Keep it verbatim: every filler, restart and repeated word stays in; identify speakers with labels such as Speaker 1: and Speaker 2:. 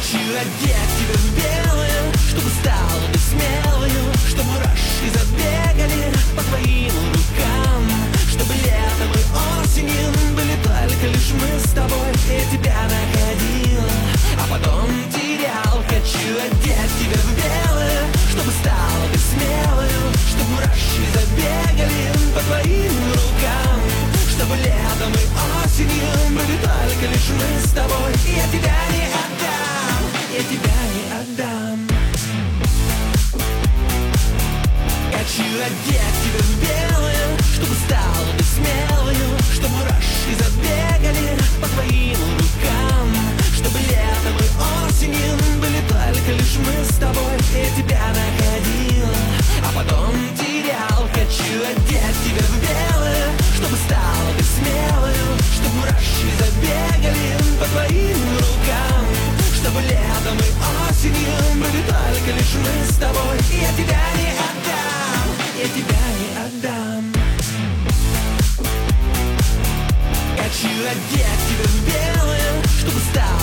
Speaker 1: Хочу одеть тебя в белое, чтобы стала ты смелою, чтобы мурашки забегали по твоим рукам, чтобы летом и осенью были только лишь мы с тобой. Я тебя находил, а потом терял. Хочу одеть тебя в белое, чтобы стала ты смелою, чтобы мурашки забегали по твоим рукам, чтобы летом и осенью были только лишь мы с тобой. Я тебя не отдам, я тебя не отдам. Хочу одеть тебя в белое, чтобы стала ты смелою, чтобы мурашки забегали по твоим рукам, чтобы летом и осенью были только лишь мы с тобой. Я тебя находил, а потом терял. Хочу одеть тебя в белое, чтобы стала ты смелою, чтобы мурашки забегали по твоим рукам, чтобы летом и осенью были только лишь мы с тобой. Я тебя не отдам, я тебя не отдам. Хочу одеть тебя в белое, чтобы стала